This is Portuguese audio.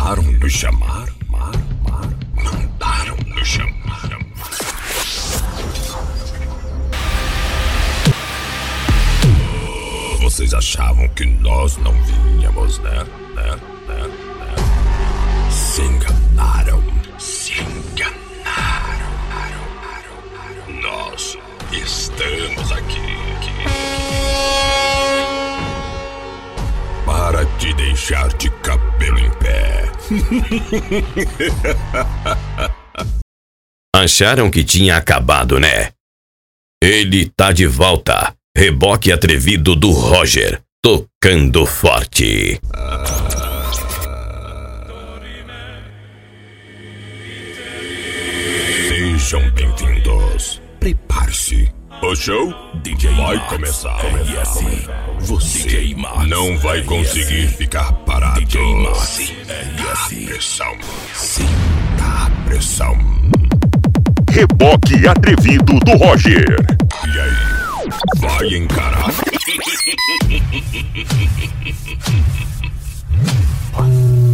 Mandaram nos chamar. Mandaram nos chamar. Vocês achavam que nós não vinhamos, né? Se enganaram. Nós estamos aqui. Para te deixar de cabelo em pé. Acharam que tinha acabado, né? Ele tá de volta. Reboque atrevido do Roger, tocando forte. Sejam bem-vindos. Prepare-se. O show DJ vai Max, começar. RS. Você DJ Max, não vai RS. conseguir ficar parado. DJ Max, Sinta a RS. pressão. Sinta a pressão. Reboque atrevido do Roger. E aí? Vai encarar?